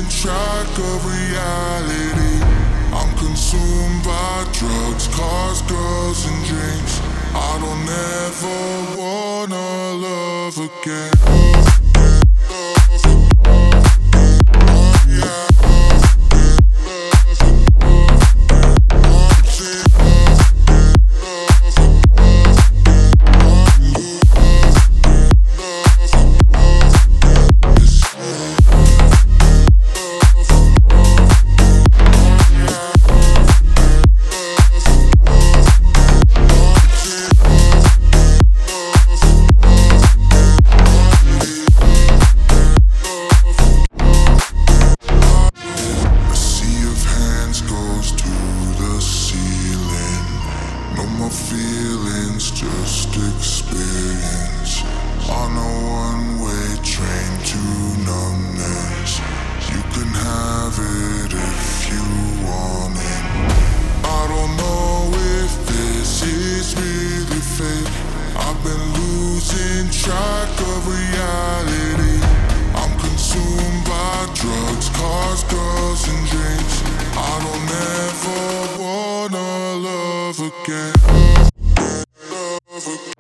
losing track of reality. I'm consumed by drugs, cars, girls, and drinks. I don't ever wanna love again. My feelings just experience on a one-way train to numbness. You can have it if you want it. I don't know if this is really fate. I've been losing track of reality. I'm consumed by drugs, cars, girls, and drinks. I don't ever wanna love again.